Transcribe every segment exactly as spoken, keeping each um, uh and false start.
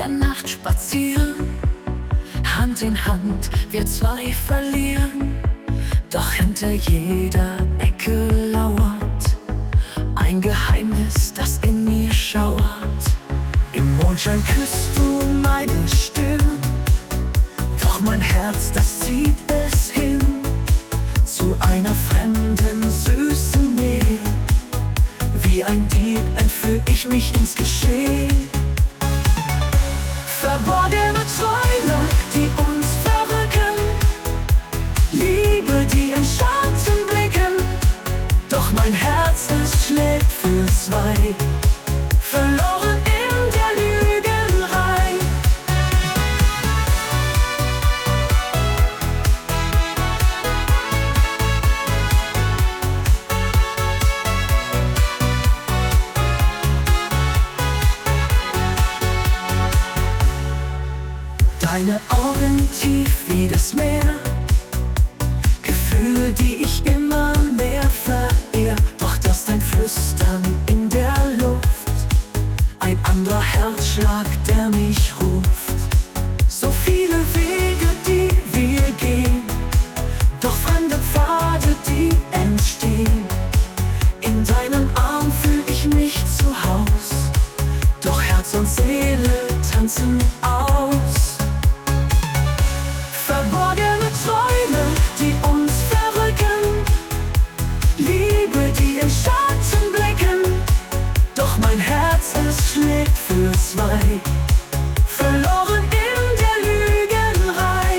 der Nacht spazieren. Hand in Hand wir zwei verlieren. Doch hinter jeder Ecke lauert ein Geheimnis, das in mir schauert. Im Mondschein küsst du meine Stirn, doch mein Herz, das zieht es hin zu einer fremden, süßen Nähe. Wie ein Dieb entführ ich mich ins Geschehen. Verborgene Träume, die uns verrücken, Liebe, die in Schatten blicken. Doch mein Herz, es schlägt für zwei, verloren in der Lügerei. Deine Augen tief wie das Meer, Gefühle, die ich immer mehr verehr. Doch das dein Flüstern in der Luft, ein anderer Herzschlag, der mich ruft. So viele Wege, die wir gehen, doch fremde Pfade, die entstehen. In deinem Arm fühl ich mich zu Haus, doch Herz und Seele tanzen aus. Verborgene Träume, die uns verrücken, Liebe, die in Schatten blicken. Doch mein Herz, es schlägt für zwei, verloren in der Lügerei.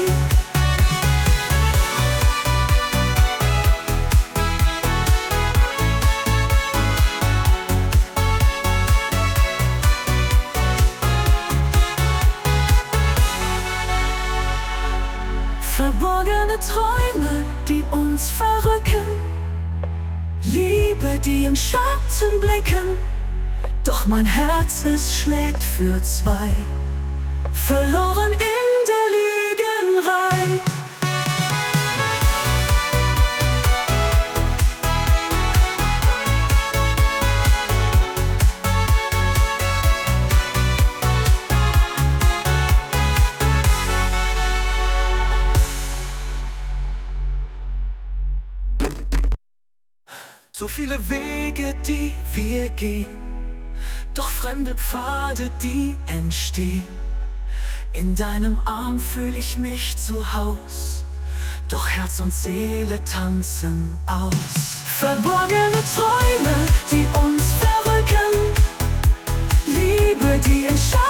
Verborgene Träume, die uns verrücken, Liebe, die im Schatten blicken. Doch mein Herz, es schlägt für zwei, verloren in der Lügerei. So viele Wege, die wir gehen, doch fremde Pfade, die entstehen. In deinem Arm fühl ich mich zu Haus, doch Herz und Seele tanzen aus. Verborgene Träume, die uns verrücken, Liebe, die in Schatten